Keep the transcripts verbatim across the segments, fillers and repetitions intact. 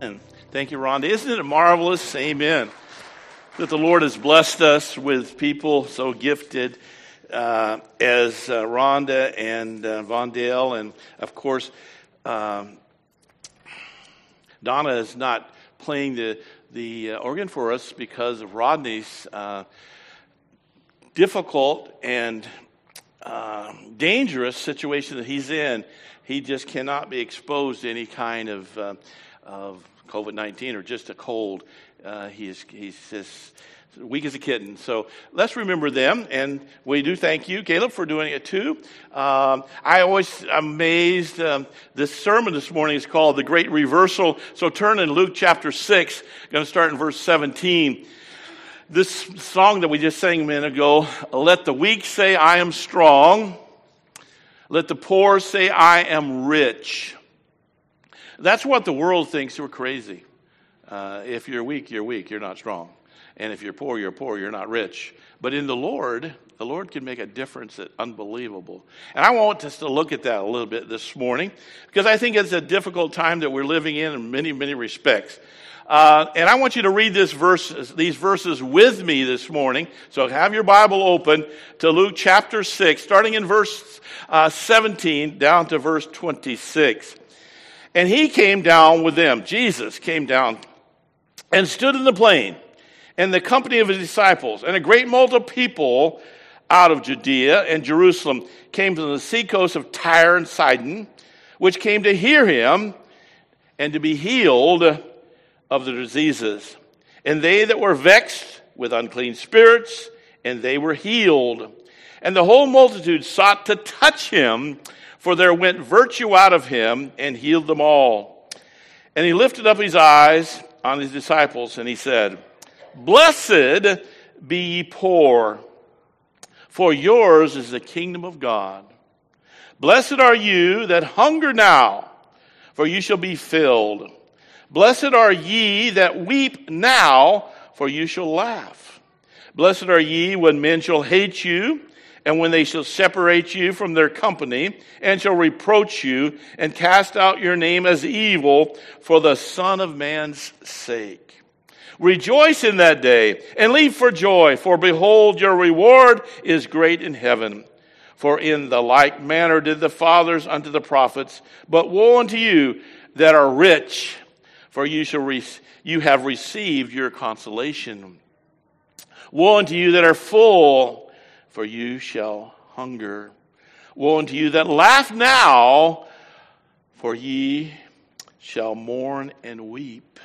Thank you, Rhonda. Isn't it marvelous? Amen. That the Lord has blessed us with people so gifted uh, as uh, Rhonda and uh, Vondale. And, of course, um, Donna is not playing the, the uh, organ for us because of Rodney's uh, difficult and uh, dangerous situation that he's in. He just cannot be exposed to any kind of uh, of covid nineteen or just a cold. Uh, he is, he's just weak as a kitten. So let's remember them. And we do thank you, Caleb, for doing it too. Um, I always amazed. Um, this sermon this morning is called The Great Reversal. So turn in Luke chapter six. I'm going to start in verse seventeen. This song that we just sang a minute ago, let the weak say I am strong. Let the poor say I am rich. That's what the world thinks we're crazy. Uh, if you're weak, you're weak. You're not strong. And if you're poor, you're poor. You're not rich. But in the Lord, the Lord can make a difference that's unbelievable. And I want us to look at that a little bit this morning because I think it's a difficult time that we're living in in many, many respects. Uh, and I want you to read this verse, these verses with me this morning. So have your Bible open to Luke chapter six, starting in verse uh, seventeen down to verse twenty-six. And he came down with them. Jesus came down and stood in the plain, and the company of his disciples, and a great multitude of people out of Judea and Jerusalem came to the seacoast of Tyre and Sidon, which came to hear him and to be healed of the diseases. And they that were vexed with unclean spirits, and they were healed. And the whole multitude sought to touch him, for there went virtue out of him, and healed them all. And he lifted up his eyes on his disciples, and he said, Blessed be ye poor, for yours is the kingdom of God. Blessed are you that hunger now, for you shall be filled. Blessed are ye that weep now, for you shall laugh. Blessed are ye when men shall hate you, and when they shall separate you from their company, and shall reproach you, and cast out your name as evil for the Son of Man's sake. Rejoice in that day, and leap for joy, for behold, your reward is great in heaven. For in the like manner did the fathers unto the prophets. But woe unto you that are rich, for you shall re- you have received your consolation. Woe unto you that are full, for you shall hunger. Woe unto you that laugh now, for ye shall mourn and weep.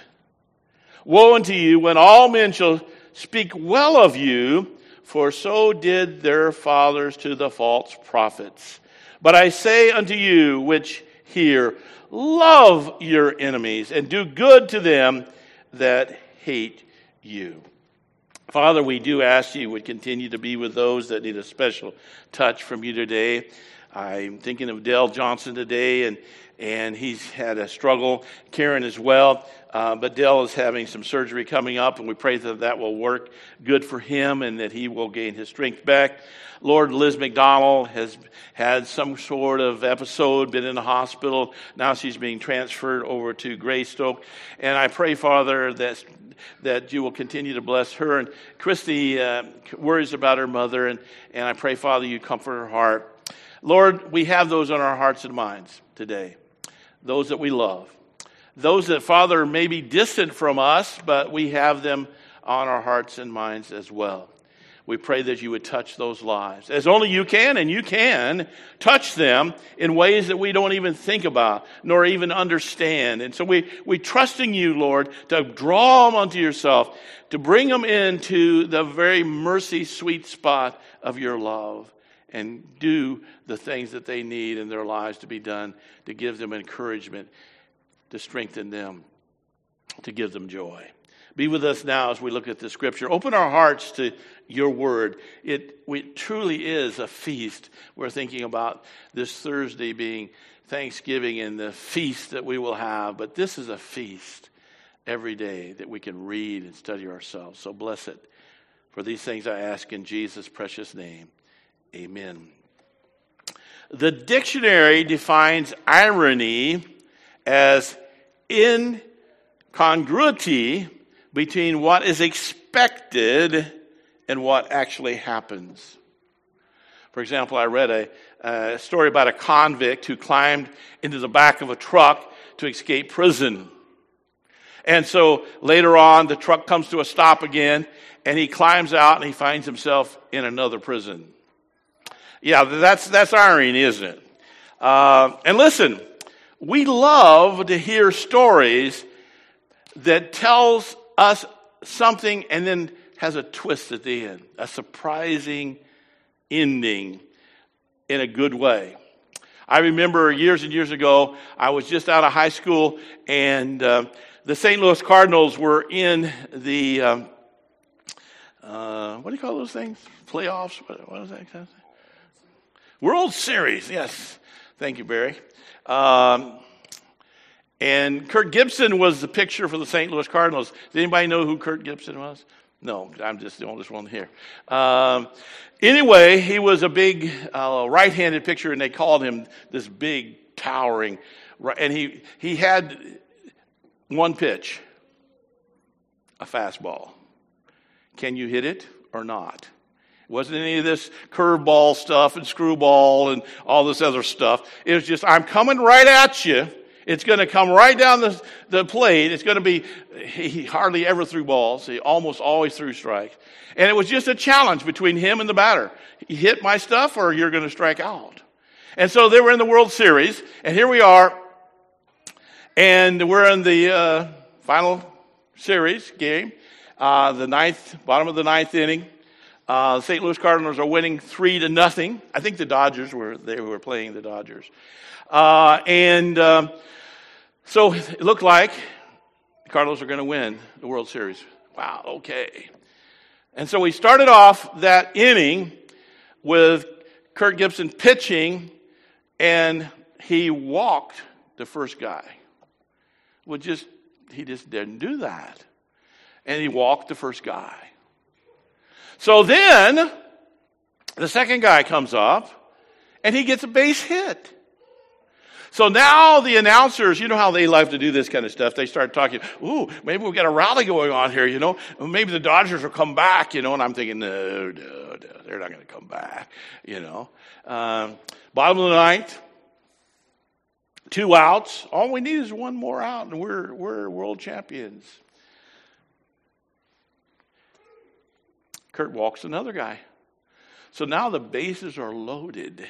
Woe unto you when all men shall speak well of you, for so did their fathers to the false prophets. But I say unto you which hear, love your enemies, and do good to them that hate you. Father, we do ask you would continue to be with those that need a special touch from you today. I'm thinking of Dale Johnson today, and and he's had a struggle. Karen as well. Uh, but Dale is having some surgery coming up, and we pray that that will work good for him and that he will gain his strength back. Lord, Liz McDonald has had some sort of episode, been in the hospital. Now she's being transferred over to Greystoke. And I pray, Father, that that you will continue to bless her. And Christy uh, worries about her mother, and, and I pray, Father, you comfort her heart. Lord, we have those on our hearts and minds today, those that we love. Those that, Father, may be distant from us, but we have them on our hearts and minds as well. We pray that you would touch those lives, as only you can, and you can touch them in ways that we don't even think about, nor even understand. And so we, we trust in you, Lord, to draw them unto yourself, to bring them into the very mercy sweet spot of your love, and do the things that they need in their lives to be done, to give them encouragement, to strengthen them, to give them joy. Be with us now as we look at the scripture. Open our hearts to your word. It, it truly is a feast. We're thinking about this Thursday being Thanksgiving and the feast that we will have. But this is a feast every day that we can read and study ourselves. So bless it. For these things I ask in Jesus' precious name. Amen. The dictionary defines irony as congruity between what is expected and what actually happens. For example, I read a, a story about a convict who climbed into the back of a truck to escape prison. And so later on, the truck comes to a stop again, and he climbs out and he finds himself in another prison. Yeah, that's that's irony, isn't it? Uh, and listen, we love to hear stories that tells us something and then has a twist at the end, a surprising ending in a good way. I remember years and years ago, I was just out of high school, and uh, the Saint Louis Cardinals were in the, um, uh, what do you call those things? Playoffs? What, what is that? World Series, yes. Thank you, Barry. Um, and Kurt Gibson was the pitcher for the Saint Louis Cardinals. Does anybody know who Kurt Gibson was? No, I'm just the oldest one here. Um, anyway, he was a big uh, right-handed pitcher, and they called him this big, towering. And he he had one pitch, a fastball. Can you hit it or not? It wasn't any of this curveball stuff and screwball and all this other stuff. It was just, I'm coming right at you. It's going to come right down the, the plate. It's going to be, he hardly ever threw balls. He almost always threw strikes. And it was just a challenge between him and the batter. You hit my stuff or you're going to strike out. And so they were in the World Series. And here we are. And we're in the uh, final series game. Uh, the ninth, bottom of the ninth inning. Uh, the Saint Louis Cardinals are winning three to nothing. I think the Dodgers were, they were playing the Dodgers. Uh, and um, so it looked like the Cardinals are going to win the World Series. Wow, okay. And so we started off that inning with Kurt Gibson pitching, and he walked the first guy. Well, just he just didn't do that. And he walked the first guy. So then the second guy comes up, and he gets a base hit. So now the announcers, you know how they love to do this kind of stuff. They start talking, ooh, maybe we've got a rally going on here, you know. Maybe the Dodgers will come back, you know. And I'm thinking, no, no, no, they're not going to come back, you know. Um, bottom of the ninth, two outs. All we need is one more out, and we're we're world champions. Kurt walks another guy. So now the bases are loaded.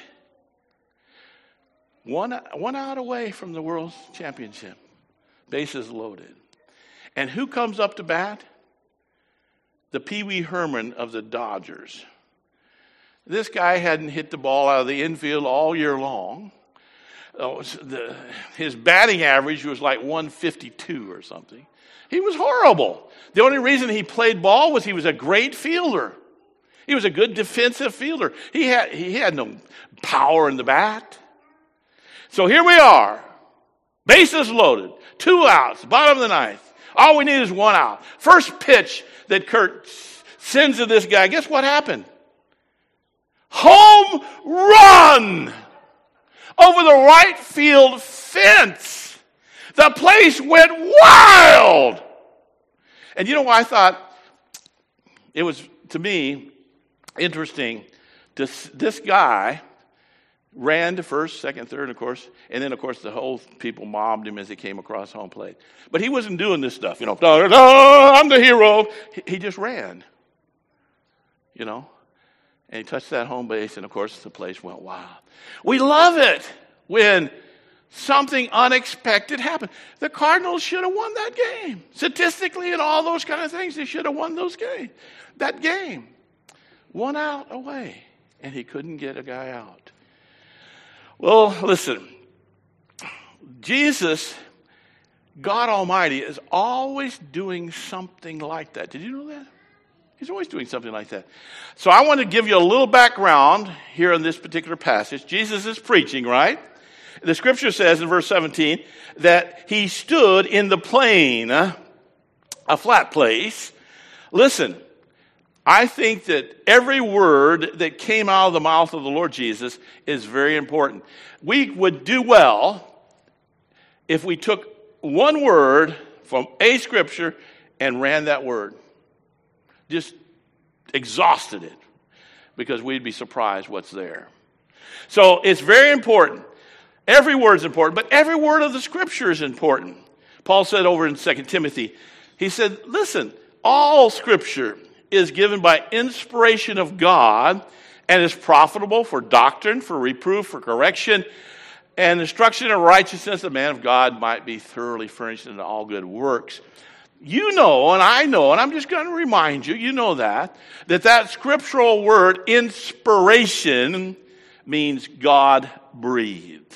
One, one out away from the world championship. Bases loaded. And who comes up to bat? The Pee Wee Herman of the Dodgers. This guy hadn't hit the ball out of the infield all year long. Oh, the, his batting average was like one fifty-two or something. He was horrible. The only reason he played ball was he was a great fielder. He was a good defensive fielder. He had, he had no power in the bat. So here we are. Bases loaded. Two outs. Bottom of the ninth. All we need is one out. First pitch that Kurt sends to this guy. Guess what happened? Home run over the right field fence. The place went wild. And you know what I thought? It was, to me, interesting. This, this guy ran to first, second, third, of course. And then, of course, the whole people mobbed him as he came across home plate. But he wasn't doing this stuff, you know. Da, da, da, I'm the hero. He, he just ran, you know. And he touched that home base, and, of course, the place went wild. We love it when something unexpected happened. The Cardinals should have won that game. Statistically and all those kind of things, they should have won those game, that game. One out away, and he couldn't get a guy out. Well, listen, Jesus, God Almighty, is always doing something like that. Did you know that? He's always doing something like that. So I want to give you a little background here in this particular passage. Jesus is preaching, right? The scripture says in verse seventeen that he stood in the plain, a flat place. Listen, I think that every word that came out of the mouth of the Lord Jesus is very important. We would do well if we took one word from a scripture and ran that word. Just exhausted it because we'd be surprised what's there. So it's very important. Every word's important, but every word of the scripture is important. Paul said over in Second Timothy, he said, listen, all scripture is given by inspiration of God and is profitable for doctrine, for reproof, for correction, and instruction in righteousness, the man of God might be thoroughly furnished into all good works. You know, and I know, and I'm just going to remind you, you know that, that that scriptural word, inspiration, means God-breathed.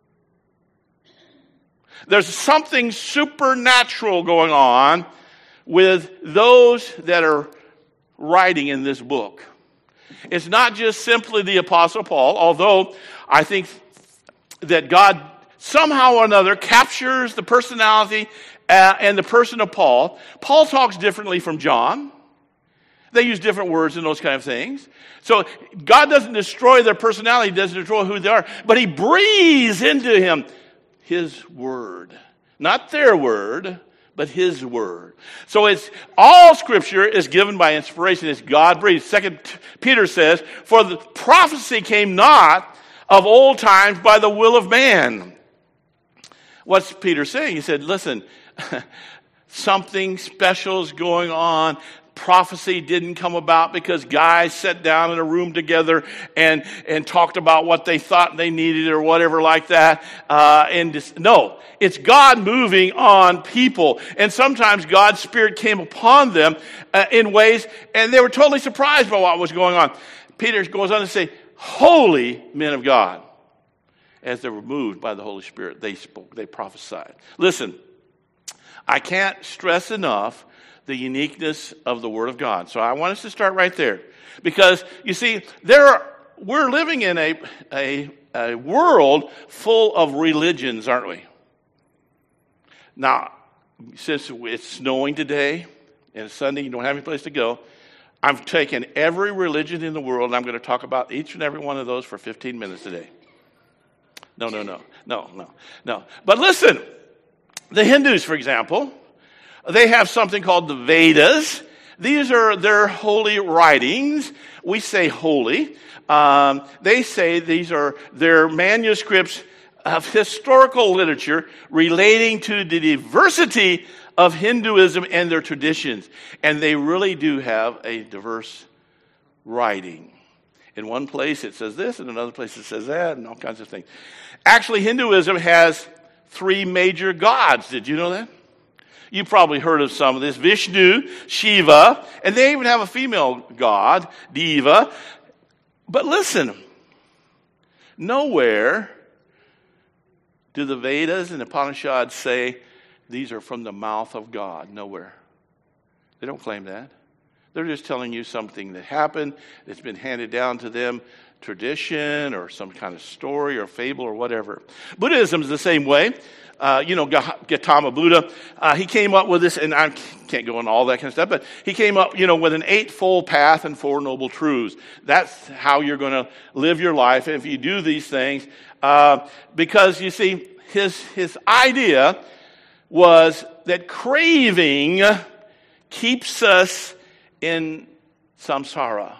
There's something supernatural going on with those that are writing in this book. It's not just simply the Apostle Paul, although I think that God somehow or another captures the personality uh, and the person of Paul. Paul talks differently from John. They use different words and those kind of things. So God doesn't destroy their personality, He doesn't destroy who they are, but He breathes into him His word. Not their word, but His word. So it's all scripture is given by inspiration. It's God-breathed. Second Peter says, for the prophecy came not of old times by the will of man. What's Peter saying? He said, listen, something special is going on. Prophecy didn't come about because guys sat down in a room together and, and talked about what they thought they needed or whatever like that. Uh, and just, no, it's God moving on people. And sometimes God's Spirit came upon them uh, in ways, and they were totally surprised by what was going on. Peter goes on to say, holy men of God. As they were moved by the Holy Spirit, they spoke, they prophesied. Listen, I can't stress enough the uniqueness of the Word of God. So I want us to start right there. Because, you see, there are, we're living in a, a, a world full of religions, aren't we? Now, since it's snowing today, and it's Sunday, you don't have any place to go, I've taken every religion in the world, and I'm going to talk about each and every one of those for fifteen minutes today. No, no, no, no, no, no. But listen, the Hindus, for example, they have something called the Vedas. These are their holy writings. We say holy. Um, they say these are their manuscripts of historical literature relating to the diversity of Hinduism and their traditions. And they really do have a diverse writing. In one place it says this, in another place it says that, and all kinds of things. Actually, Hinduism has three major gods. Did you know that? You probably heard of some of this. Vishnu, Shiva, and they even have a female god, Deva. But listen, nowhere do the Vedas and the Upanishads say these are from the mouth of God. Nowhere. They don't claim that. They're just telling you something that happened, that's been handed down to them, tradition or some kind of story or fable or whatever. Buddhism is the same way. Uh, you know, Gautama Buddha, uh, he came up with this, and I can't go into all that kind of stuff, but he came up, you know, with an eightfold path and four noble truths. That's how you're going to live your life if you do these things. Uh, because, you see, his his idea was that craving keeps us in samsara.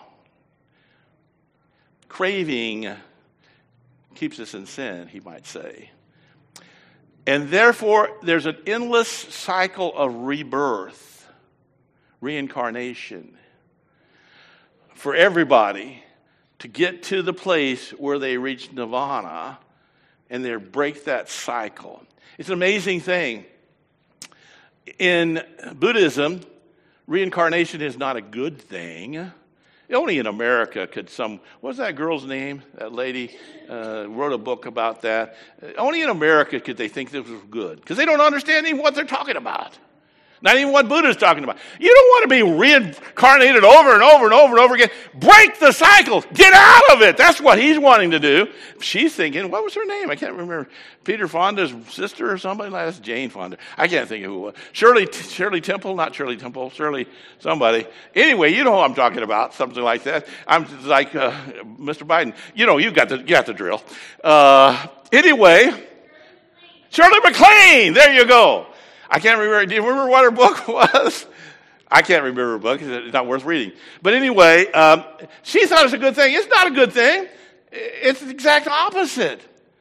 Craving keeps us in sin, he might say. And therefore, there's an endless cycle of rebirth, reincarnation, for everybody to get to the place where they reach nirvana and they break that cycle. It's an amazing thing. In Buddhism, reincarnation is not a good thing. Only in America could some, what's that girl's name? That lady uh, wrote a book about that. Only in America could they think this was good. Because they don't understand even what they're talking about. Not even what Buddha's talking about. You don't want to be reincarnated over and over and over and over again. Break the cycle. Get out of it. That's what he's wanting to do. She's thinking, what was her name? I can't remember. Peter Fonda's sister or somebody like that? That's Jane Fonda. I can't think of who it was. Shirley, Shirley Temple? Not Shirley Temple. Shirley somebody. Anyway, you know who I'm talking about. Something like that. I'm like uh, Mister Biden. You know, you got the, you got the drill. Uh, anyway, Shirley MacLaine. There you go. I can't remember. Do you remember what her book was? I can't remember her book. It's not worth reading. But anyway, um, she thought it was a good thing. It's not a good thing. It's the exact opposite.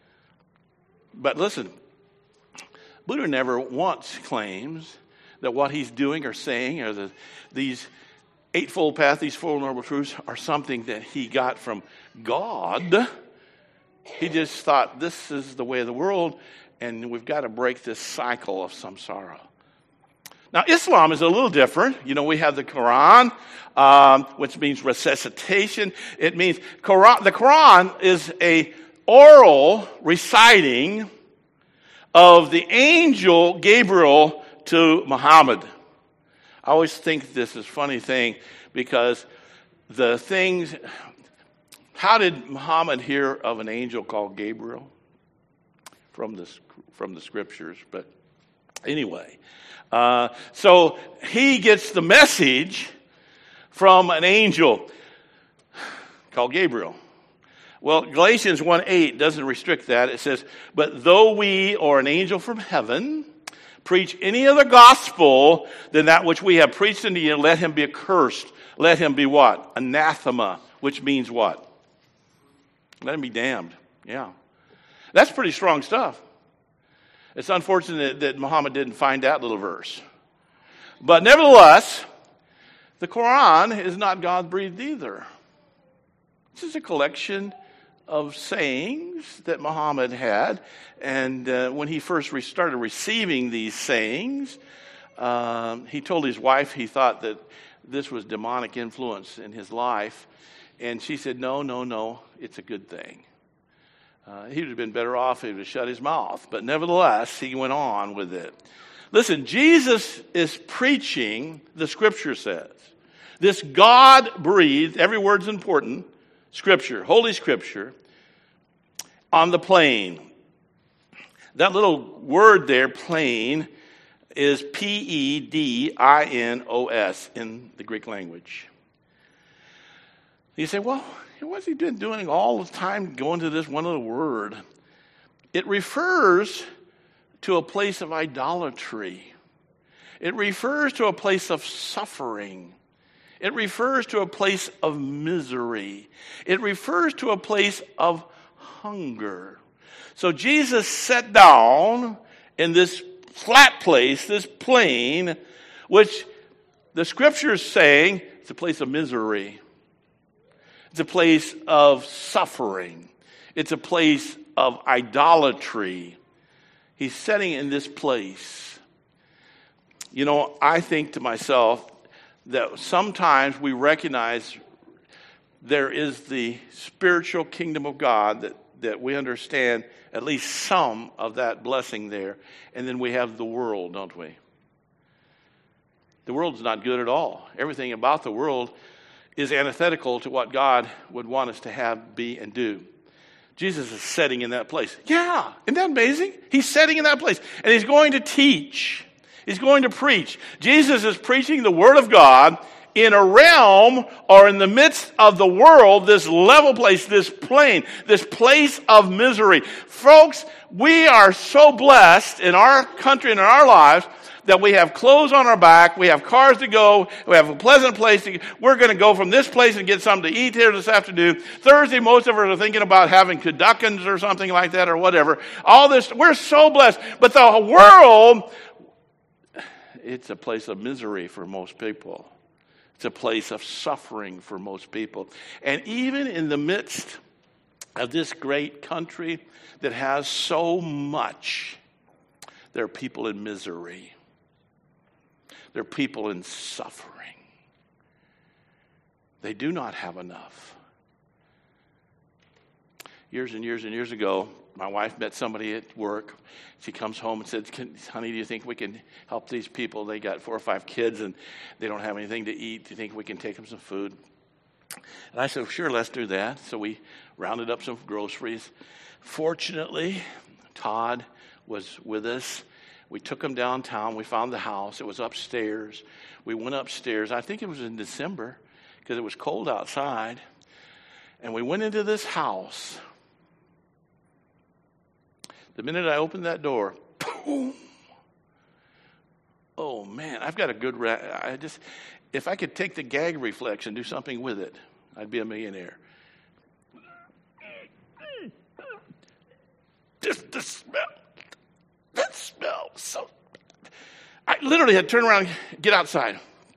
But listen, Buddha never once claims that what he's doing or saying or the, these Eightfold Path, these Four Noble Truths are something that he got from God. He just thought this is the way of the world and we've got to break this cycle of samsara. Now, Islam is a little different. You know, we have the Quran, um, which means resuscitation. It means Quran, the Quran is a oral reciting of the angel Gabriel to Muhammad. I always think this is a funny thing because the things, how did Muhammad hear of an angel called Gabriel? From the, from the scriptures, but anyway. Uh, so he gets the message from an angel called Gabriel. Well, Galatians one eight doesn't restrict that. It says, but though we or an angel from heaven preach any other gospel than that which we have preached unto you, let him be accursed. Let him be what? Anathema, which means what? Let him be damned. Yeah. That's pretty strong stuff. It's unfortunate that Muhammad didn't find that little verse. But nevertheless, the Quran is not God-breathed either. This is a collection of sayings that Muhammad had. And uh, when he first re- started receiving these sayings, um, he told his wife he thought that this was demonic influence in his life. And she said, no, no, no, it's a good thing. Uh, he would have been better off if he would have shut his mouth. But nevertheless, he went on with it. Listen, Jesus is preaching, the scripture says. This God-breathed, every word's important, scripture, holy scripture, on the plain. That little word there, plain, is P E D I N O S in the Greek language. You say, well, what's he doing, doing all the time going to this one little word? It refers to a place of idolatry. It refers to a place of suffering. It refers to a place of misery. It refers to a place of hunger. So Jesus sat down in this flat place, this plain, which the scripture is saying it's a place of misery. It's a place of suffering. It's a place of idolatry. He's sitting in this place. You know, I think to myself that sometimes we recognize there is the spiritual kingdom of God, that, that we understand at least some of that blessing there. And then we have the world, don't we? The world's not good at all. Everything about the world is antithetical to what God would want us to have, be, and do. Jesus is sitting in that place. Yeah, isn't that amazing? He's sitting in that place, and he's going to teach. He's going to preach. Jesus is preaching the Word of God in a realm or in the midst of the world, this level place, this plain, this place of misery. Folks, we are so blessed in our country and in our lives that we have clothes on our back, we have cars to go, we have a pleasant place to, we're going to go from this place and get something to eat here this afternoon. Thursday, most of us are thinking about having Caduckins or something like that or whatever. All this, we're so blessed. But the world, it's a place of misery for most people. It's a place of suffering for most people. And even in the midst of this great country that has so much, there are people in misery. There are people in suffering. They do not have enough. Years and years and years ago, my wife met somebody at work. She comes home and said, honey, do you think we can help these people? They got four or five kids and they don't have anything to eat. Do you think we can take them some food? And I said, sure, let's do that. So we rounded up some groceries. Fortunately, Todd was with us. We took him downtown. We found the house. It was upstairs. We went upstairs. I think it was in December because it was cold outside. And we went into this house. The minute I opened that door, boom, oh man, I've got a good, ra- I just, if I could take the gag reflex and do something with it, I'd be a millionaire. Just the smell, that smell so bad. I literally had to turn around and get outside.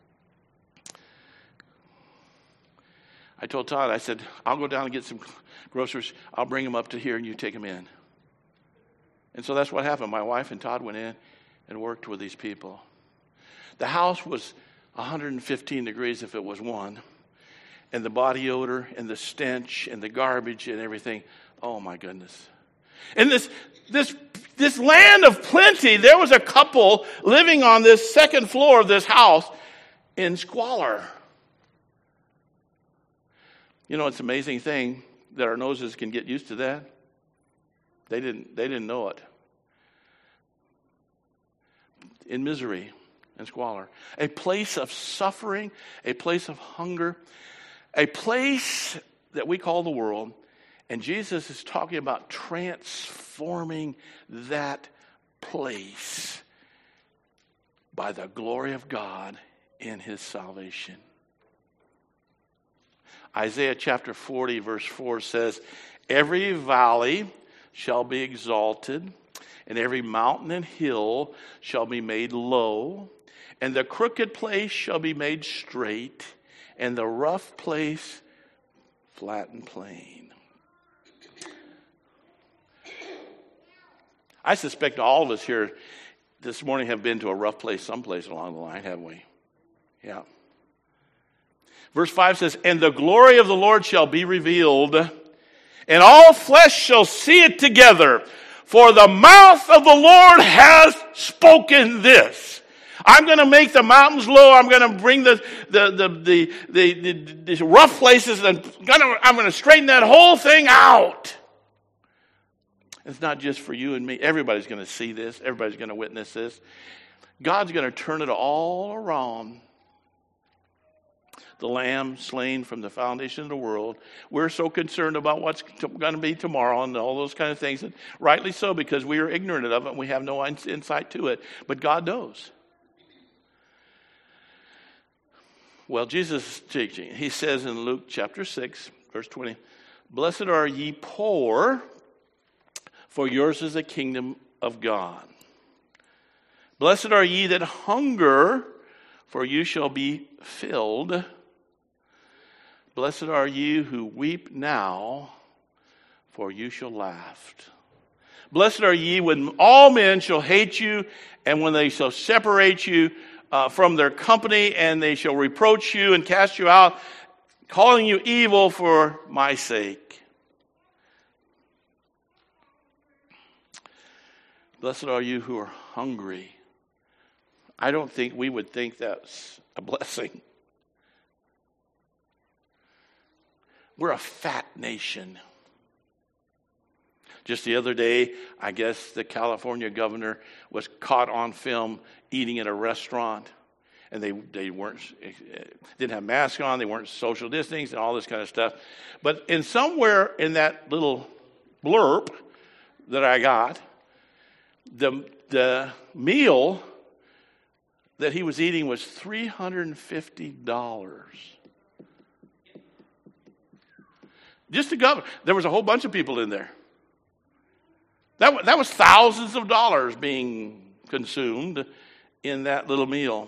I told Todd, I said, I'll go down and get some groceries. I'll bring them up to here and you take them in. And so that's what happened. My wife and Todd went in and worked with these people. The house was one hundred fifteen degrees if it was one. And the body odor and the stench and the garbage and everything. Oh my goodness. In this, this, this land of plenty, there was a couple living on this second floor of this house in squalor. You know, it's an amazing thing that our noses can get used to that. They didn't, they didn't know it. In misery and squalor. A place of suffering, a place of hunger, a place that we call the world. And Jesus is talking about transforming that place by the glory of God in his salvation. Isaiah chapter forty verse four says, every valley shall be exalted, and every mountain and hill shall be made low, and the crooked place shall be made straight, and the rough place flat and plain. I suspect all of us here this morning have been to a rough place someplace along the line, haven't we? Yeah. Verse five says, and the glory of the Lord shall be revealed, and all flesh shall see it together, for the mouth of the Lord has spoken this. I'm going to make the mountains low. I'm going to bring the the the the, the, the, the rough places, and I'm going to straighten that whole thing out. It's not just for you and me. Everybody's going to see this. Everybody's going to witness this. God's going to turn it all around. The Lamb slain from the foundation of the world. We're so concerned about what's going to be tomorrow and all those kind of things. And rightly so, because we are ignorant of it and we have no insight to it. But God knows. Well, Jesus is teaching. He says in Luke chapter six, verse twenty, blessed are ye poor, for yours is the kingdom of God. Blessed are ye that hunger, for you shall be filled. Blessed are you who weep now, for you shall laugh. Blessed are ye when all men shall hate you, and when they shall separate you uh, from their company, and they shall reproach you and cast you out, calling you evil for my sake. Blessed are you who are hungry. I don't think we would think that's a blessing. We're a fat nation. Just the other day, I guess the California governor was caught on film eating at a restaurant, and they they weren't didn't have masks on, they weren't social distancing, and all this kind of stuff. But in somewhere in that little blurb that I got, the the meal that he was eating was three hundred fifty dollars. Just the governor. There was a whole bunch of people in there. That, that was thousands of dollars being consumed in that little meal.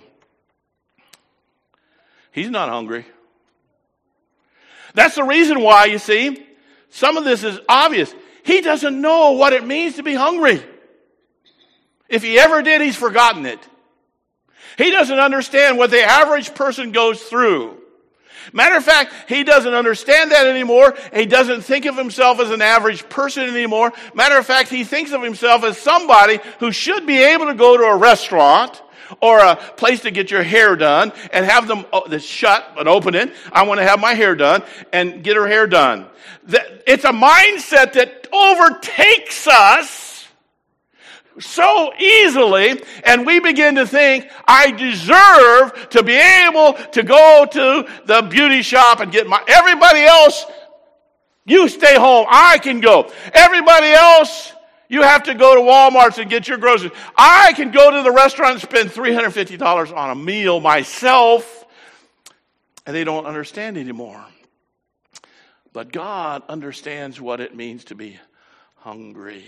He's not hungry. That's the reason why, you see, some of this is obvious. He doesn't know what it means to be hungry. If he ever did, he's forgotten it. He doesn't understand what the average person goes through. Matter of fact, he doesn't understand that anymore. He doesn't think of himself as an average person anymore. Matter of fact, he thinks of himself as somebody who should be able to go to a restaurant or a place to get your hair done and have them that's shut and open it. I want to have my hair done and get her hair done. It's a mindset that overtakes us so easily, and we begin to think, I deserve to be able to go to the beauty shop and get my, everybody else, you stay home, I can go. Everybody else, You have to go to Walmart and get your groceries. I can go to the restaurant and spend three hundred fifty dollars on a meal myself, and they don't understand anymore. But God understands what it means to be hungry.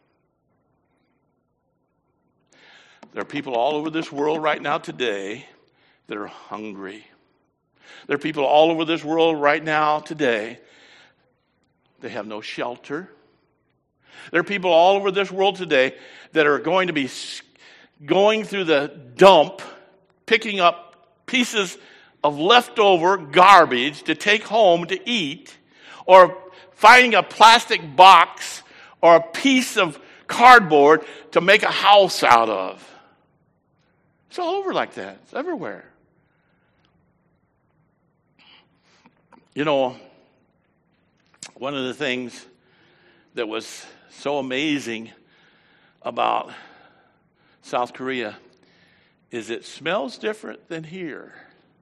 There are people all over this world right now today that are hungry. There are people all over this world right now today. They have no shelter. There are people all over this world today that are going to be going through the dump, picking up pieces of leftover garbage to take home to eat, or finding a plastic box or a piece of cardboard to make a house out of. It's all over like that. It's everywhere. You know, one of the things that was so amazing about South Korea is it smells different than here.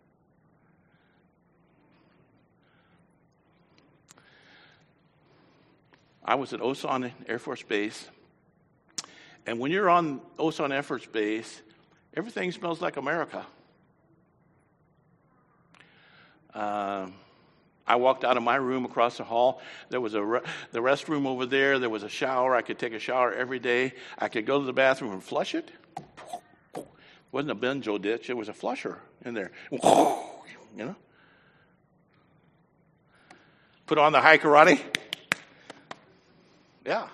I was at Osan Air Force Base, and when you're on Osan Air Force Base, everything smells like America. Uh, I walked out of my room across the hall. There was a re- the restroom over there. There was a shower. I could take a shower every day. I could go to the bathroom and flush it. It wasn't a benzo ditch. It was a flusher in there. You know? Put on the high karate. Yeah.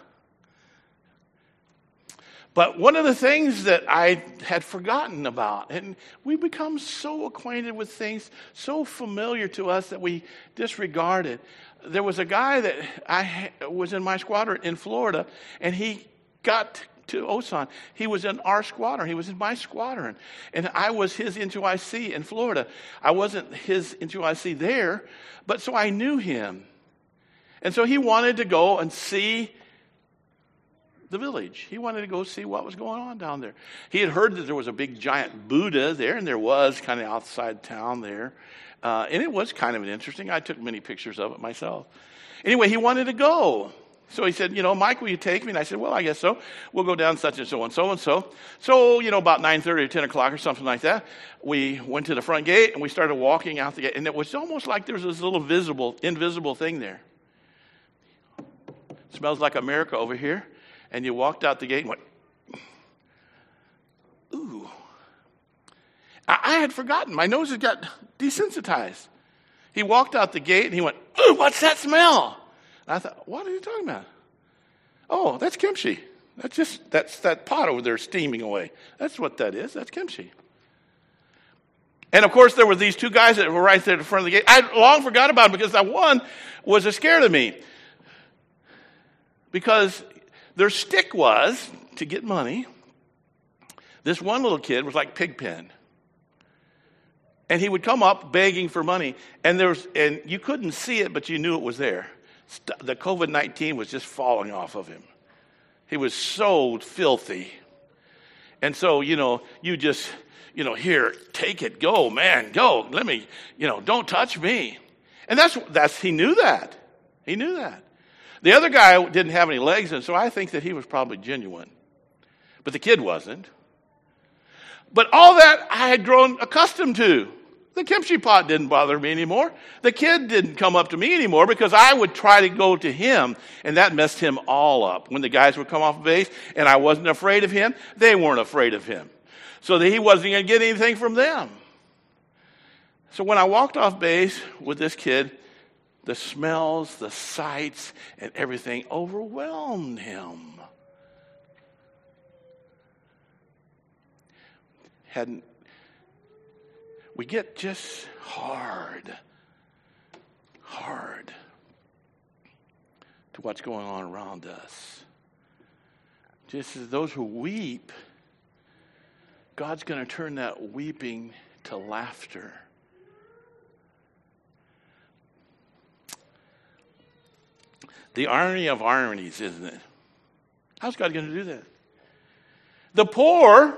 But one of the things that I had forgotten about, and we become so acquainted with things so familiar to us that we disregard it. There was a guy that I was in my squadron in Florida, and he got to Osan. He was in our squadron. He was in my squadron. And I was his N two I C in Florida. I wasn't his N two I C there, but so I knew him. And so he wanted to go and see the village. He wanted to go see what was going on down there. He had heard that there was a big giant Buddha there, and there was kind of outside town there. Uh, and it was kind of interesting. I took many pictures of it myself. Anyway, he wanted to go. So he said, you know, Mike, will you take me? And I said, well, I guess so. We'll go down such and so and so and so. So, you know, about nine thirty or ten o'clock or something like that, we went to the front gate and we started walking out the gate. And it was almost like there was this little visible, invisible thing there. It smells like America over here. And you walked out the gate and went, ooh. I, I had forgotten. My nose had got desensitized. He walked out the gate and he went, ooh, what's that smell? And I thought, what are you talking about? Oh, that's kimchi. That's just, that's that pot over there steaming away. That's what that is. That's kimchi. And of course, there were these two guys that were right there at the front of the gate. I long forgot about them because that one was scared of me. Because their stick was to get money. This one little kid was like Pigpen. And he would come up begging for money. And there was, and you couldn't see it, but you knew it was there. The covid nineteen was just falling off of him. He was so filthy. And so, you know, you just, you know, here, take it, go, man, go. Let me, you know, don't touch me. And that's, that's, he knew that. He knew that. The other guy didn't have any legs, and so I think that he was probably genuine. But the kid wasn't. But all that I had grown accustomed to. The kimchi pot didn't bother me anymore. The kid didn't come up to me anymore because I would try to go to him, and that messed him all up. When the guys would come off base and I wasn't afraid of him, they weren't afraid of him. So that he wasn't going to get anything from them. So when I walked off base with this kid, the smells, the sights, and everything overwhelmed him. Hadn't we get just hard, hard to what's going on around us. Just as those who weep, God's going to turn that weeping to laughter. The irony of ironies, isn't it? How's God going to do that? The poor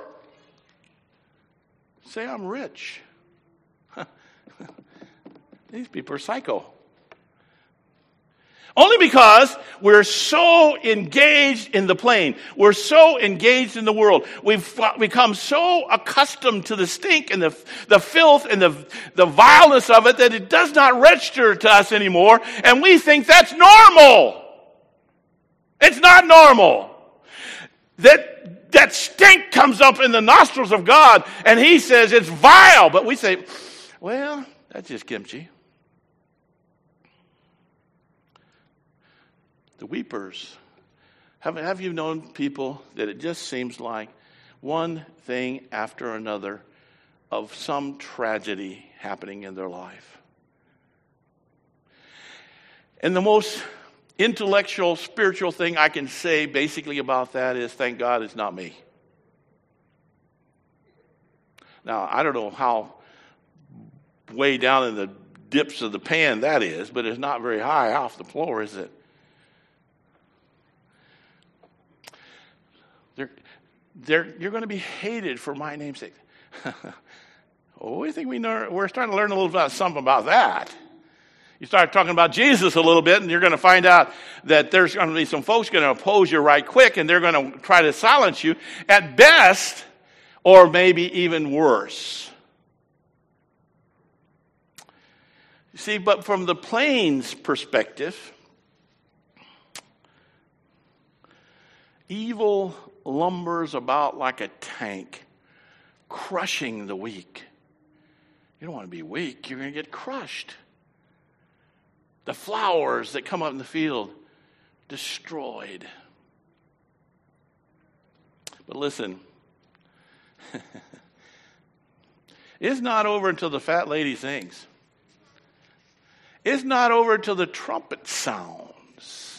say, I'm rich. These people are psycho. Only because we're so engaged in the plane. We're so engaged in the world. We've become so accustomed to the stink and the, the filth and the, the vileness of it that it does not register to us anymore. And we think that's normal. It's not normal. That, that stink comes up in the nostrils of God and he says it's vile. But we say, well, that's just kimchi. The weepers. Have, have you known people that it just seems like one thing after another of some tragedy happening in their life? And the most intellectual, spiritual thing I can say basically about that is, thank God it's not me. Now, I don't know how way down in the dips of the pan that is, but it's not very high off the floor, is it? They're, they're, you're going to be hated for my name's sake. Oh, we think we know, we're starting to learn a little bit something about that. You start talking about Jesus a little bit, and you're going to find out that there's going to be some folks going to oppose you right quick, and they're going to try to silence you at best, or maybe even worse. You see, but from the plane's perspective, evil lumbers about like a tank, crushing the weak. You don't want to be weak. You're going to get crushed. The flowers that come up in the field, destroyed. But listen, it's not over until the fat lady sings. It's not over until the trumpet sounds.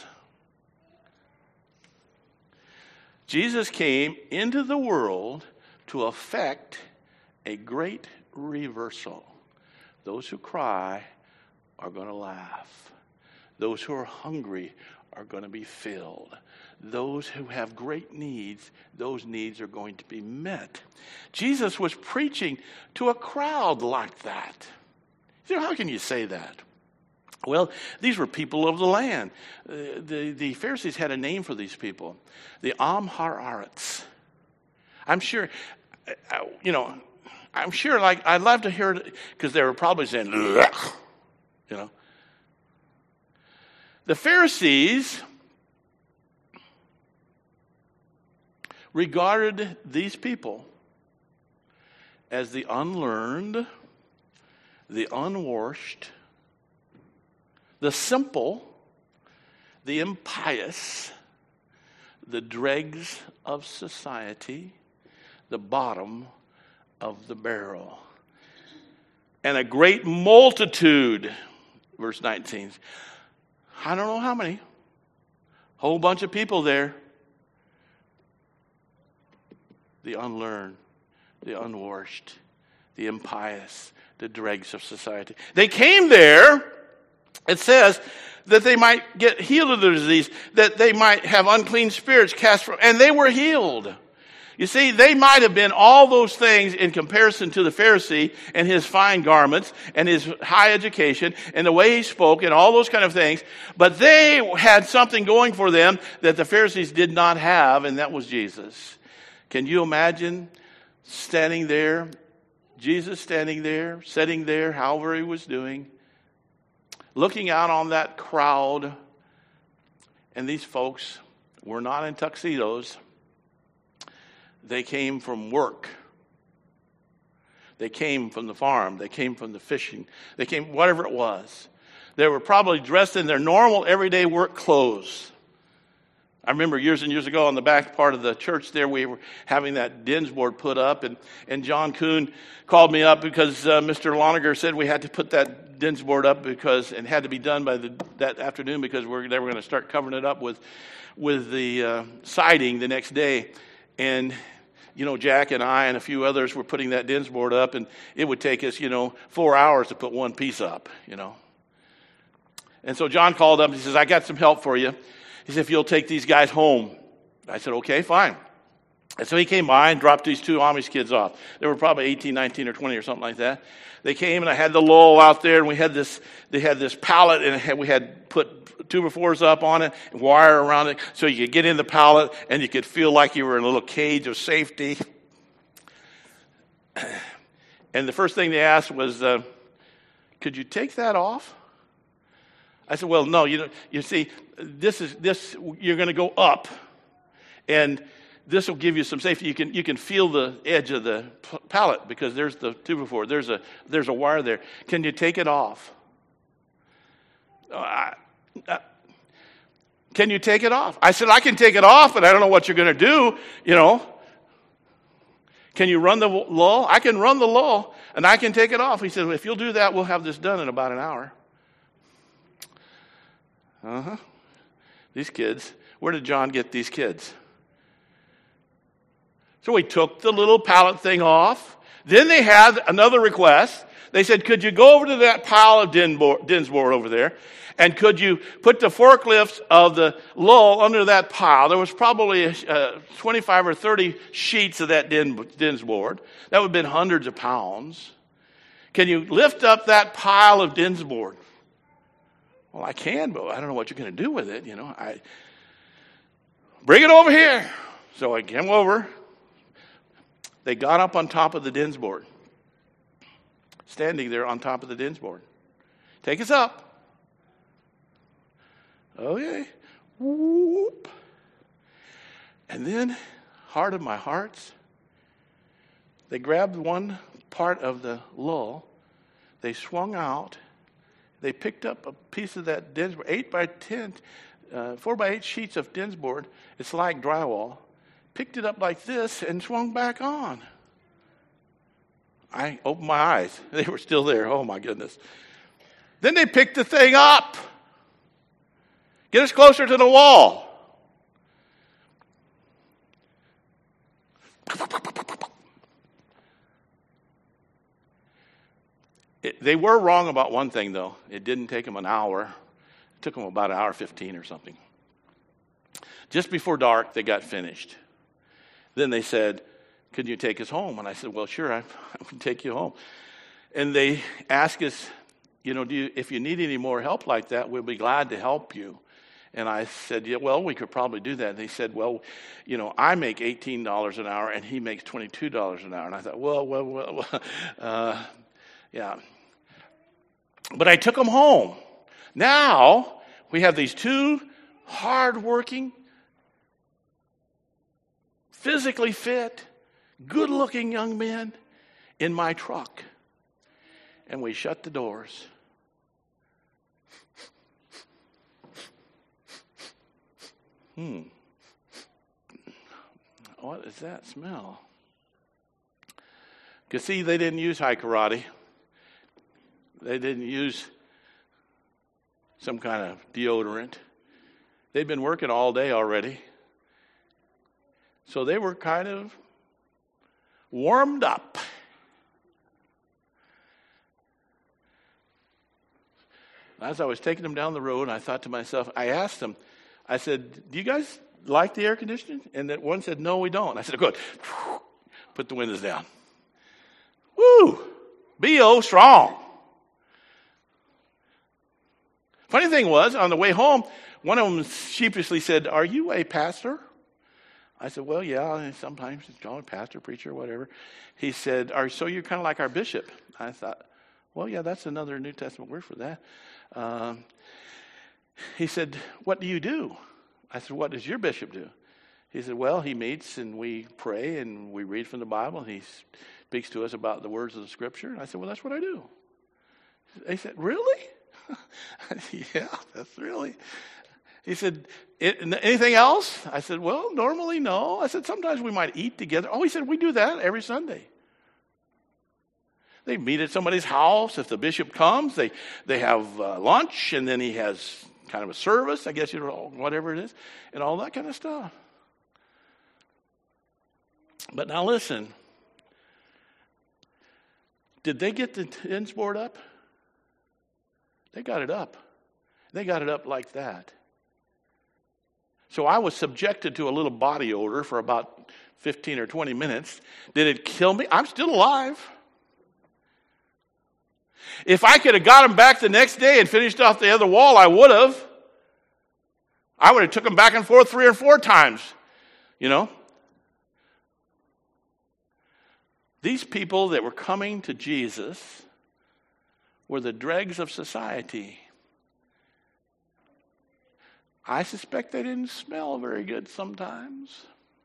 Jesus came into the world to effect a great reversal. Those who cry are going to laugh. Those who are hungry are going to be filled. Those who have great needs, those needs are going to be met. Jesus was preaching to a crowd like that. You know, how can you say that? Well, these were people of the land. Uh, the, the Pharisees had a name for these people. The Amharites. I'm sure, uh, you know, I'm sure, like, I'd love to hear it, because they were probably saying, ugh, you know. The Pharisees regarded these people as the unlearned, the unwashed, the simple, the impious, the dregs of society, the bottom of the barrel. And a great multitude, verse nineteen, I don't know how many, whole bunch of people there, the unlearned, the unwashed, the impious, the dregs of society. They came there, it says, that they might get healed of their disease, that they might have unclean spirits cast from, and they were healed. You see, they might have been all those things in comparison to the Pharisee and his fine garments and his high education and the way he spoke and all those kind of things, but they had something going for them that the Pharisees did not have, and that was Jesus. Can you imagine standing there, Jesus standing there, sitting there, however he was doing, looking out on that crowd, and these folks were not in tuxedos. They came from work. They came from the farm. They came from the fishing. They came, whatever it was. They were probably dressed in their normal, everyday work clothes. I remember years and years ago on the back part of the church there, we were having that dins board put up, and, and John Kuhn called me up because uh, Mister Loninger said we had to put that dins board up because it had to be done by the, that afternoon because we're, they were going to start covering it up with, with the uh, siding the next day. And you know, Jack and I and a few others were putting that dins board up, and it would take us, you know, four hours to put one piece up, you know. And so John called up and he says, I got some help for you. He said, if you'll take these guys home. I said, okay, fine. And so he came by and dropped these two Amish kids off. They were probably eighteen, nineteen, or twenty or something like that. They came and I had the lull out there, and we had this, they had this pallet, and it had, we had put two by fours up on it and wire around it so you could get in the pallet and you could feel like you were in a little cage of safety. And the first thing they asked was, uh, could you take that off? I said, well, no, you know, you see, this is, this, you're going to go up, and this will give you some safety. You can, you can feel the edge of the pallet because there's the two by four. There's a, there's a wire there. Can you take it off? Uh, uh, can you take it off? I said, I can take it off, but I don't know what you're going to do, you know. Can you run the lull? I can run the lull, and I can take it off. He said, well, if you'll do that, we'll have this done in about an hour. Uh-huh. These kids. Where did John get these kids? So we took the little pallet thing off. Then they had another request. They said, could you go over to that pile of Dinsmore over there, and could you put the forklifts of the lull under that pile? There was probably uh, twenty-five or thirty sheets of that Dinsmore. That would have been hundreds of pounds. Can you lift up that pile of Dinsmore? Well, I can, but I don't know what you're going to do with it. You know, I bring it over here. So I came over. They got up on top of the Dinsmore, standing there on top of the Dinsmore. Take us up. Okay. Whoop. And then, heart of my hearts, they grabbed one part of the lull. They swung out. They picked up a piece of that Dinsmore, eight by ten, uh, four by eight sheets of Dinsmore. It's like drywall. Picked it up like this and swung back on. I opened my eyes. They were still there. Oh, my goodness. Then they picked the thing up. Get us closer to the wall. It, they were wrong about one thing, though. It didn't take them an hour. It took them about an hour fifteen or something. Just before dark, they got finished. Then they said, could you take us home? And I said, well, sure, I, I can take you home. And they asked us, you know, do you, if you need any more help like that, we'll be glad to help you. And I said, yeah, well, we could probably do that. And they said, well, you know, I make eighteen dollars an hour and he makes twenty-two dollars an hour. And I thought, well, well, well, well uh, yeah. But I took them home. Now we have these two hardworking, physically fit, good-looking young men in my truck. And we shut the doors. Hmm. What is that smell? Because, see, they didn't use high karate. They didn't use some kind of deodorant. They'd been working all day already. So they were kind of warmed up. As I was taking them down the road, I thought to myself, I asked them, I said, do you guys like the air conditioning? And that one said, no, we don't. I said, good. Put the windows down. Woo! B O strong. Funny thing was, on the way home, one of them sheepishly said, are you a pastor? I said, well, yeah, sometimes it's called pastor, preacher, whatever. He said, "Are so you're kind of like our bishop?" I thought, well, yeah, that's another New Testament word for that. Um, he said, what do you do? I said, what does your bishop do? He said, well, he meets and we pray and we read from the Bible and he speaks to us about the words of the Scripture. And I said, well, that's what I do. He said, really? Yeah, that's really. He said, anything else? I said, well, normally no. I said, sometimes we might eat together. Oh, he said, we do that every Sunday. They meet at somebody's house. If the bishop comes, they, they have uh, lunch, and then he has kind of a service, I guess, you know, whatever it is, and all that kind of stuff. But now listen. Did they get the Dinsmore up? They got it up. They got it up like that. So I was subjected to a little body odor for about fifteen or twenty minutes. Did it kill me? I'm still alive. If I could have got him back the next day and finished off the other wall, I would have. I would have took him back and forth three or four times, you know. These people that were coming to Jesus were the dregs of society. I suspect they didn't smell very good sometimes.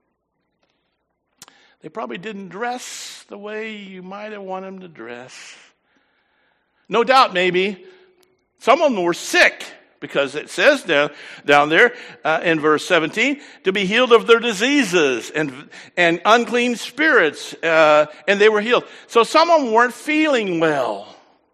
They probably didn't dress the way you might have wanted them to dress. No doubt, maybe, some of them were sick, because it says down, down there uh, in verse seventeen, to be healed of their diseases and, and unclean spirits, uh, and they were healed. So some of them weren't feeling well.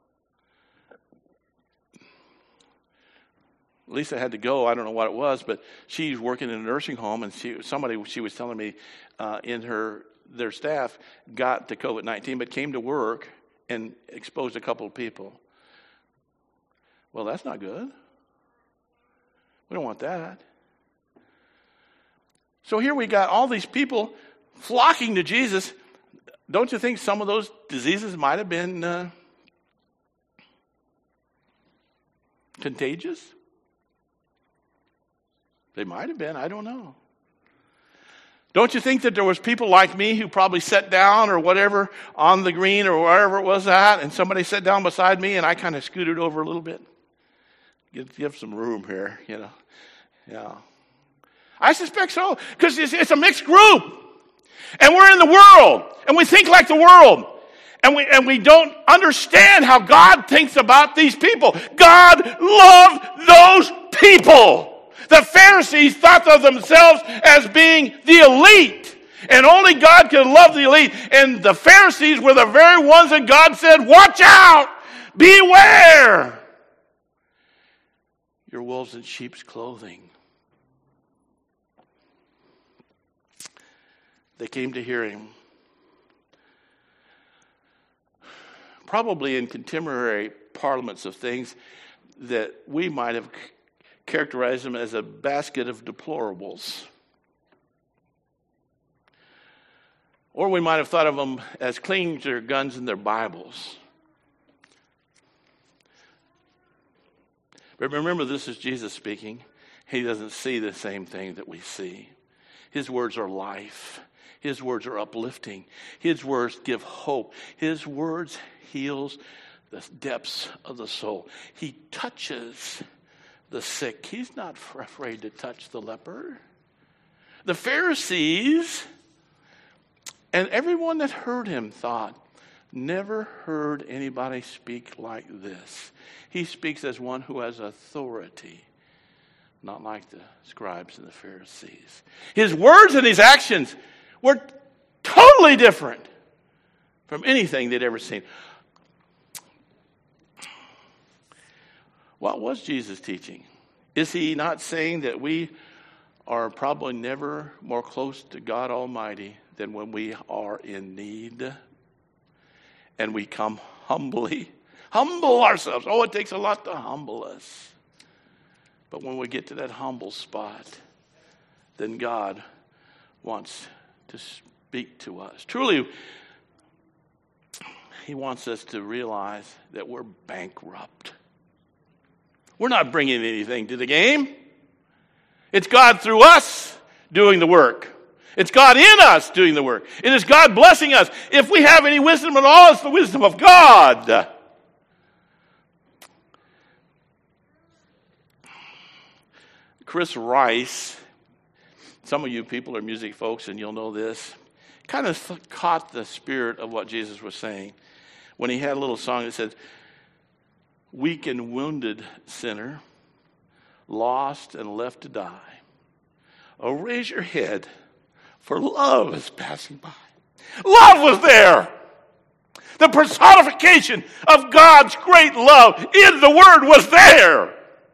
Lisa had to go. I don't know what it was, but she's working in a nursing home, and she, somebody she was telling me uh, in her their staff got to COVID nineteen, but came to work and exposed a couple of people. Well, that's not good. We don't want that. So here we got all these people flocking to Jesus. Don't you think some of those diseases might have been uh, contagious? They might have been. I don't know. Don't you think that there was people like me who probably sat down or whatever on the green or wherever it was at, and somebody sat down beside me and I kind of scooted over a little bit? Give, give some room here, you know. Yeah. I suspect so, because it's, it's a mixed group. And we're in the world, and we think like the world. And we, and we don't understand how God thinks about these people. God loved those people. The Pharisees thought of themselves as being the elite. And only God could love the elite. And the Pharisees were the very ones that God said, watch out! Beware! You're wolves in sheep's clothing. They came to hear him. Probably in contemporary parliaments of things that we might have characterized them as a basket of deplorables. Or we might have thought of them as clinging to their guns and their Bibles. But remember, this is Jesus speaking. He doesn't see the same thing that we see. His words are life. His words are uplifting. His words give hope. His words heals the depths of the soul. He touches the sick. He's not afraid to touch the leper. The Pharisees and everyone that heard him thought, never heard anybody speak like this. He speaks as one who has authority, not like the scribes and the Pharisees. His words and his actions were totally different from anything they'd ever seen. What was Jesus teaching? Is he not saying that we are probably never more close to God Almighty than when we are in need? And we come humbly, humble ourselves. Oh, it takes a lot to humble us. But when we get to that humble spot, then God wants to speak to us. Truly, he wants us to realize that we're bankrupt. We're not bringing anything to the game. It's God through us doing the work. It's God in us doing the work. It is God blessing us. If we have any wisdom at all, it's the wisdom of God. Chris Rice, some of you people are music folks and you'll know this, kind of th- caught the spirit of what Jesus was saying when he had a little song that said, weak and wounded sinner, lost and left to die. Oh, raise your head, for love is passing by. Love was there. The personification of God's great love in the Word was there.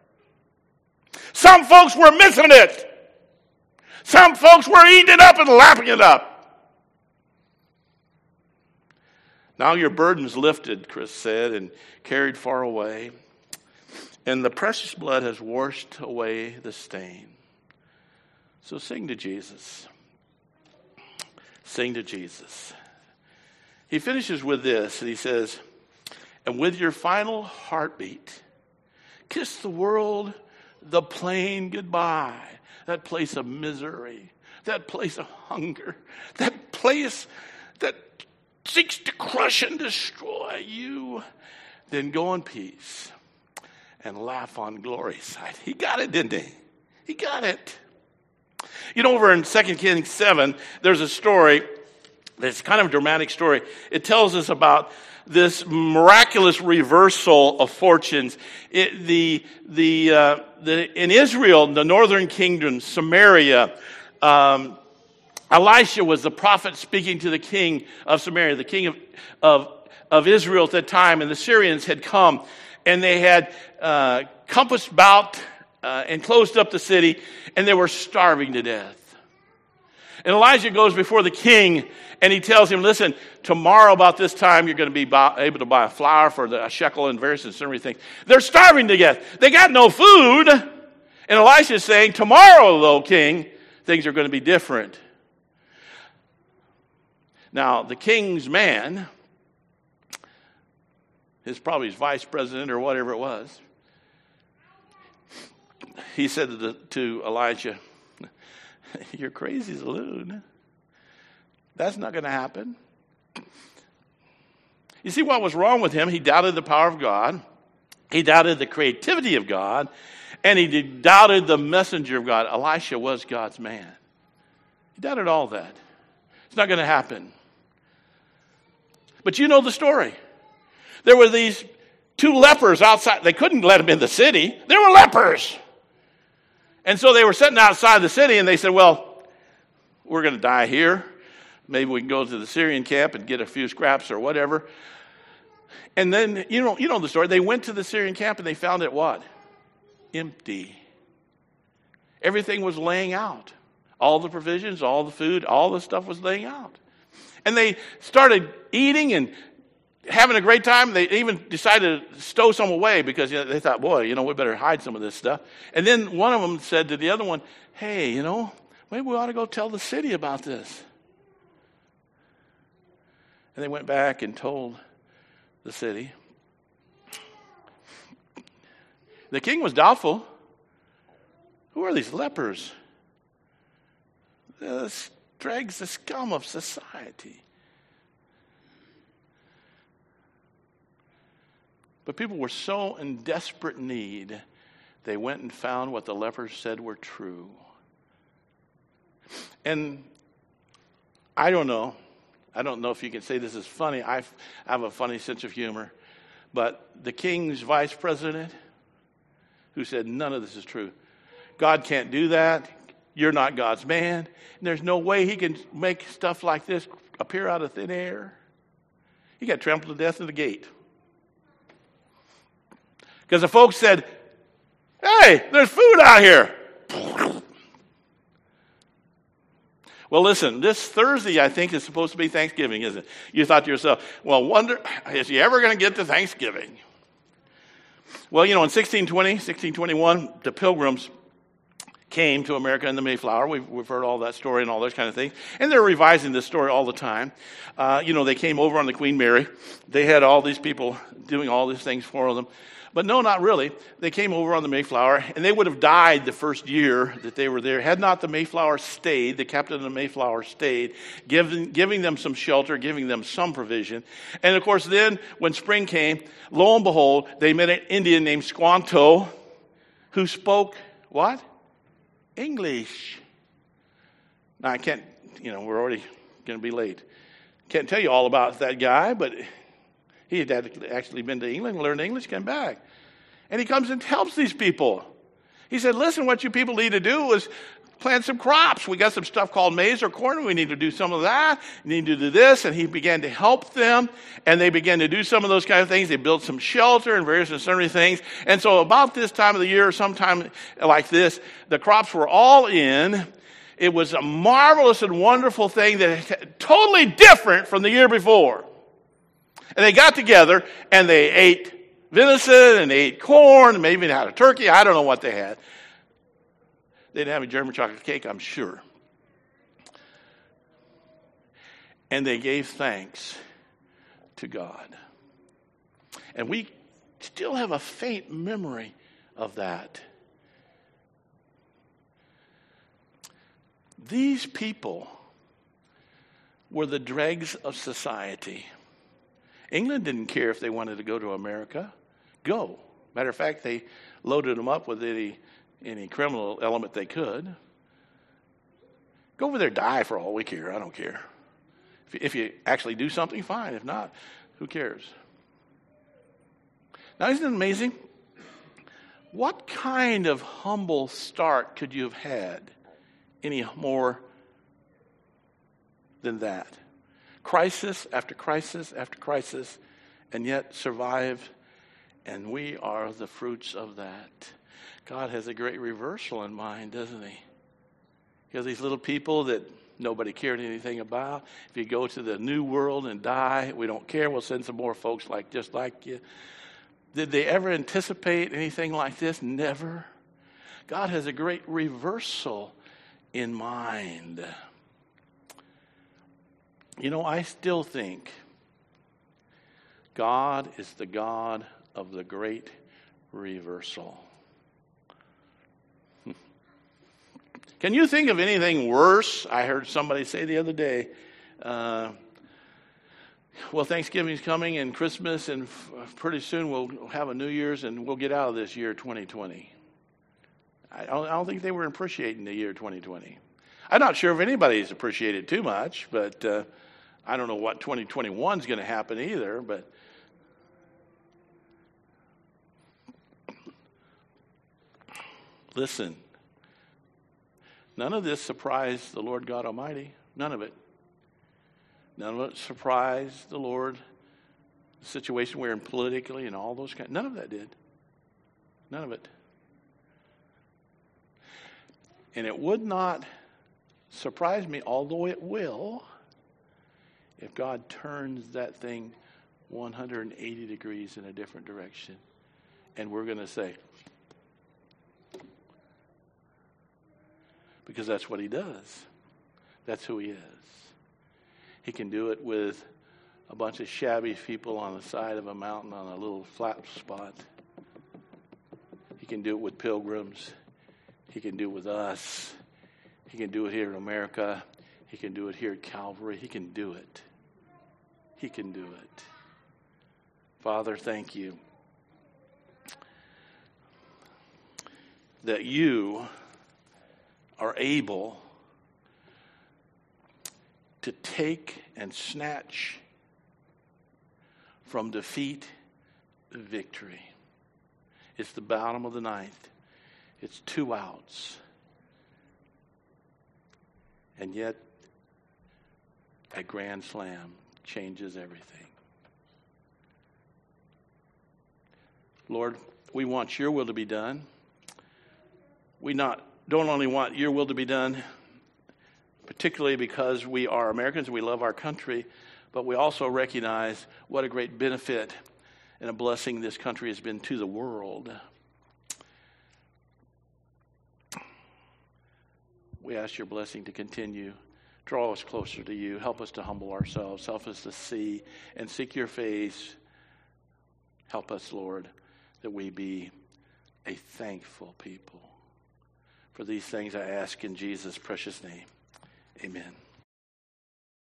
Some folks were missing it. Some folks were eating it up and lapping it up. Now your burden's lifted, Chris said, and carried far away. And the precious blood has washed away the stain. So sing to Jesus. Sing to Jesus. He finishes with this, and he says, and with your final heartbeat, kiss the world the plain goodbye. That place of misery, that place of hunger, that place that seeks to crush and destroy you. Then go in peace and laugh on glory's side. He got it, didn't he? He got it. You know, over in Second Kings seven, there's a story that's kind of a dramatic story. It tells us about this miraculous reversal of fortunes. It, the, the, uh, the, in Israel, the northern kingdom, Samaria, um, Elisha was the prophet speaking to the king of Samaria, the king of, of, of Israel at that time, and the Syrians had come, and they had uh, compassed about uh, and closed up the city, and they were starving to death. And Elijah goes before the king, and he tells him, listen, tomorrow about this time, you're going to be buy, able to buy a flour for the, a shekel and various and sundry things. They're starving to death. They got no food. And Elisha is saying, tomorrow, though, king, things are going to be different. Now, the king's man, his probably his vice president or whatever it was, he said to, the, to Elijah, you're crazy as a loon. That's not going to happen. You see what was wrong with him? He doubted the power of God. He doubted the creativity of God. And he doubted the messenger of God. Elisha was God's man. He doubted all that. It's not going to happen. But you know the story. There were these two lepers outside. They couldn't let them in the city. They were lepers. And so they were sitting outside the city, and they said, well, we're going to die here. Maybe we can go to the Syrian camp and get a few scraps or whatever. And then, you know, you know the story. They went to the Syrian camp, and they found it what? Empty. Everything was laying out. All the provisions, all the food, all the stuff was laying out. And they started eating and having a great time. They even decided to stow some away because, you know, they thought, boy, you know, we better hide some of this stuff. And then one of them said to the other one, hey, you know, maybe we ought to go tell the city about this. And they went back and told the city. The king was doubtful. Who are these lepers? The dregs, the scum of society. But people were so in desperate need, they went and found what the lepers said were true. And I don't know. I don't know if you can say this is funny. I have a funny sense of humor. But the king's vice president, who said none of this is true. God can't do that. You're not God's man. And there's no way he can make stuff like this appear out of thin air. He got trampled to death at the gate. Because the folks said, hey, there's food out here. Well, listen, this Thursday, I think, is supposed to be Thanksgiving, isn't it? You thought to yourself, well, wonder, is he ever going to get to Thanksgiving? Well, you know, in sixteen twenty, sixteen twenty-one, the Pilgrims came to America in the Mayflower. We've, we've heard all that story and all those kind of things. And they're revising this story all the time. Uh, you know, they came over on the Queen Mary. They had all these people doing all these things for them. But no, not really. They came over on the Mayflower, and they would have died the first year that they were there had not the Mayflower stayed, the captain of the Mayflower stayed, giving, giving them some shelter, giving them some provision. And, of course, then when spring came, lo and behold, they met an Indian named Squanto who spoke what? English. Now, I can't, you know, we're already going to be late. Can't tell you all about that guy, but he had actually been to England, learned English, came back. And he comes and helps these people. He said, listen, what you people need to do is plant some crops. We got some stuff called maize or corn. We need to do some of that. You need to do this. And he began to help them. And they began to do some of those kind of things. They built some shelter and various and sundry things. And so about this time of the year, sometime like this, the crops were all in. It was a marvelous and wonderful thing that totally different from the year before. And they got together and they ate venison and they ate corn and maybe even had a turkey. I don't know what they had. They didn't have a German chocolate cake, I'm sure. And they gave thanks to God. And we still have a faint memory of that. These people were the dregs of society. England didn't care if they wanted to go to America. Go. Matter of fact, they loaded them up with any any criminal element they could. Go over there, die for all we care. I don't care. If you, if you actually do something, fine. If not, who cares? Now, isn't it amazing? What kind of humble start could you have had any more than that? Crisis after crisis after crisis, and yet survive, and we are the fruits of that. God has a great reversal in mind, doesn't he? He has these little people that nobody cared anything about. If you go to the new world and die, we don't care. We'll send some more folks like just like you. Did they ever anticipate anything like this? Never. God has a great reversal in mind. You know, I still think God is the God of the great reversal. Can you think of anything worse? I heard somebody say the other day, uh, well, Thanksgiving's coming and Christmas, and f- pretty soon we'll have a New Year's and we'll get out of this year twenty twenty. I don't, I don't think they were appreciating the year twenty twenty. I'm not sure if anybody's appreciated too much, but uh, I don't know what twenty twenty-one is going to happen either. But listen, none of this surprised the Lord God Almighty. None of it. None of it surprised the Lord. The situation we're in politically and all those kinds. None of that did. None of it. And it would not surprise me, although it will, if God turns that thing one hundred eighty degrees in a different direction. And we're going to say, because that's what he does. That's who he is. He can do it with a bunch of shabby people on the side of a mountain on a little flat spot. He can do it with pilgrims. He can do it with us. He can do it here in America. He can do it here at Calvary. He can do it. He can do it. Father, thank you that you are able to take and snatch from defeat victory. It's the bottom of the ninth. It's two outs. And yet, a grand slam changes everything. Lord, we want your will to be done. We not don't only want your will to be done, particularly because we are Americans, we love our country, but we also recognize what a great benefit and a blessing this country has been to the world. We ask your blessing to continue. Draw us closer to you. Help us to humble ourselves. Help us to see and seek your face. Help us, Lord, that we be a thankful people. For these things I ask in Jesus' precious name. Amen.